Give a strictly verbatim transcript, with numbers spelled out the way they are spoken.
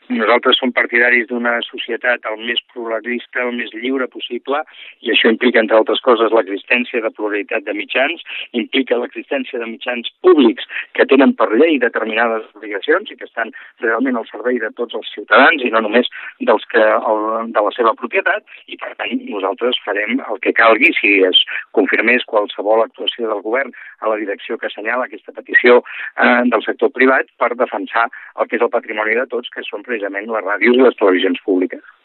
Nosaltres som partidaris d'una societat el més pluralista, el més lliure possible, i això implica, entre altres coses, l'existència de pluralitat de mitjans, implica l'existència de mitjans públics que tenen per llei determinades obligacions i que estan realment al servei de tots els ciutadans i no només dels que el, de la seva propietat, i per tant nosaltres farem el que calgui si es confirmés qualsevol actuació del govern a la direcció que assenyala aquesta petició eh, del sector privat per defensar el que és el patrimoni de tots, que són precisament les ràdios i les televisions públiques.